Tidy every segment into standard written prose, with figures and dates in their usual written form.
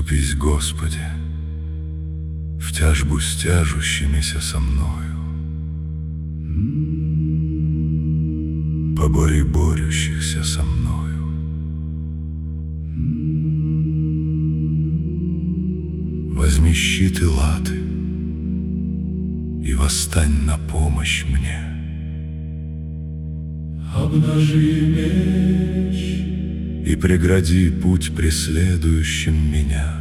Вступись, Господи, в тяжбу с тяжущимися со мною, побори борющихся со мною. Возьми щит и латы и восстань на помощь мне. Обнажи меч и прегради путь преследующим меня.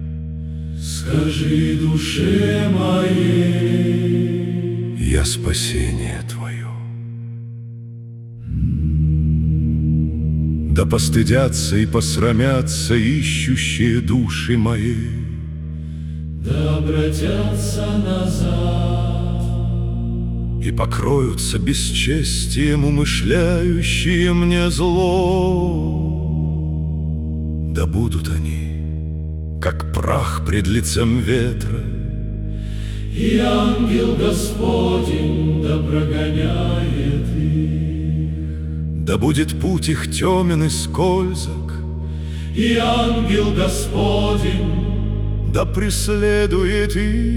Скажи душе моей: я спасение Твое. Да постыдятся и посрамятся ищущие души мои, да обратятся назад и покроются бесчестием умышляющие мне зло. Да будут они, как прах пред лицем ветра, и ангел Господень да прогоняет их. Да будет путь их темен и скользок, и ангел Господень да преследует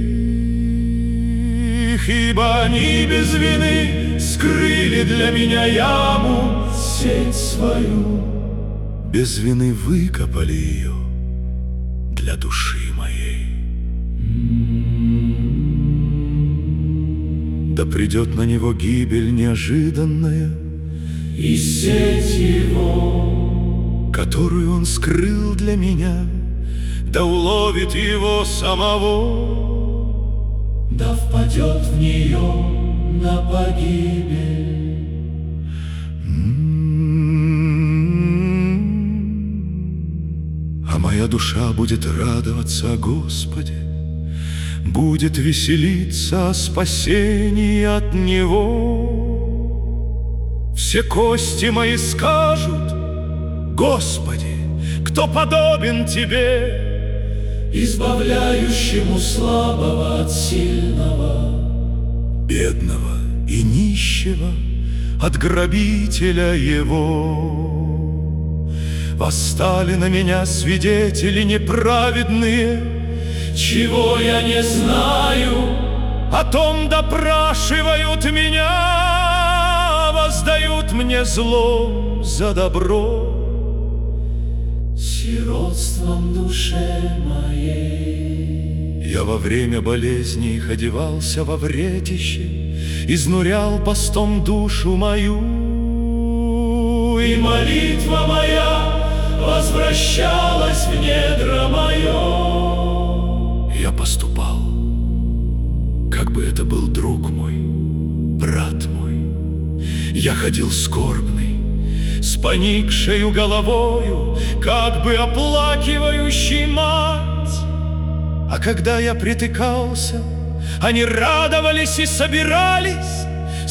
их, ибо они без вины скрыли для меня яму, сеть свою, без вины выкопали ее для души моей. Да придет на него гибель неожиданная, и сеть его, которую он скрыл для меня, да уловит его самого, да впадет в нее на погибель. А моя душа будет радоваться о Господе, будет веселиться о спасении от Него. Все кости мои скажут: Господи, кто подобен Тебе, избавляющему слабого от сильного, бедного и нищего от грабителя его. Восстали на меня свидетели неправедные, чего я не знаю, о том допрашивают меня, воздают мне злом за добро. Сиротством душе моей я во время болезни их одевался во вретище, изнурял постом душу мою, и молитва моя возвращалась в недра мое. Я поступал, как бы это был друг мой, брат мой. Я ходил скорбный, с поникшею головою, как бы оплакивающий мать. А когда я притыкался, они радовались и собирались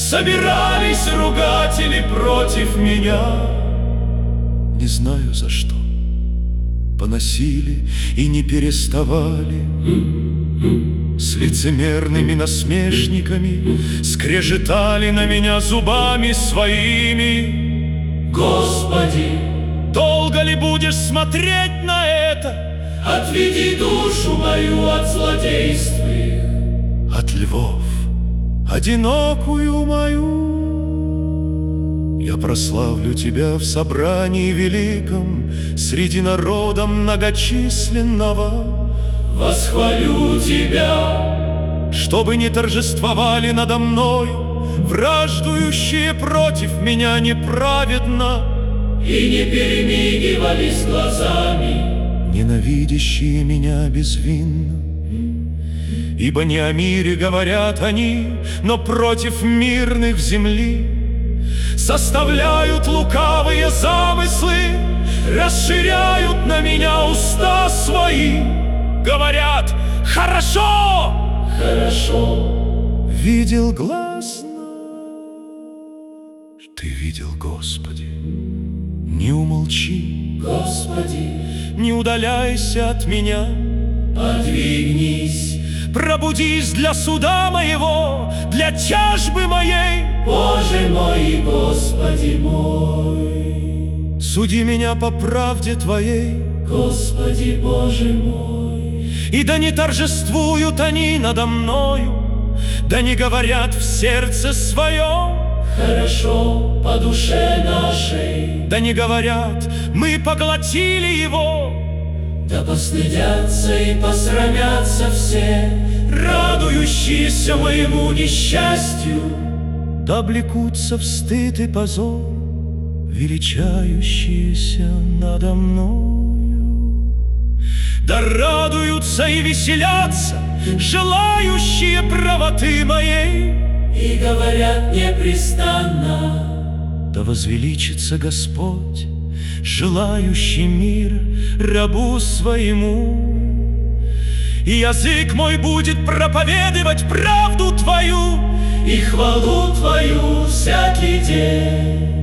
ругатели против меня. Не знаю за что, поносили и не переставали, с лицемерными насмешниками скрежетали на меня зубами своими. Господи, долго ли будешь смотреть на это? Отведи душу мою от злодейств их, от львов одинокую мою. Я прославлю Тебя в собрании великом, среди народа многочисленного. Восхвалю Тебя, чтобы не торжествовали надо мною враждующие против меня неправедно, и не перемигивались глазами ненавидящие меня безвинно. Ибо не о мире говорят они, но против мирных земли составляют лукавые замыслы, расширяют на меня уста свои, говорят: хорошо, хорошо. Видел глаз наш, Ты видел, Господи, не умолчи, Господи, не удаляйся от меня, подвигнись, пробудись для суда моего, для тяжбы моей. Боже мой и Господи мой, суди меня по правде Твоей, Господи Боже мой. И да не торжествуют они надо мною, да не говорят в сердце своем: хорошо по душе нашей. Да не говорят: мы поглотили его. Да постыдятся и посрамятся все, радующиеся моему несчастью. Да облекутся в стыд и позор, величающиеся надо мною. Да радуются и веселятся желающие правоты моей. И говорят непрестанно: да возвеличится Господь, желающий мир рабу своему. И язык мой будет проповедовать правду Твою и хвалу Твою всякий день.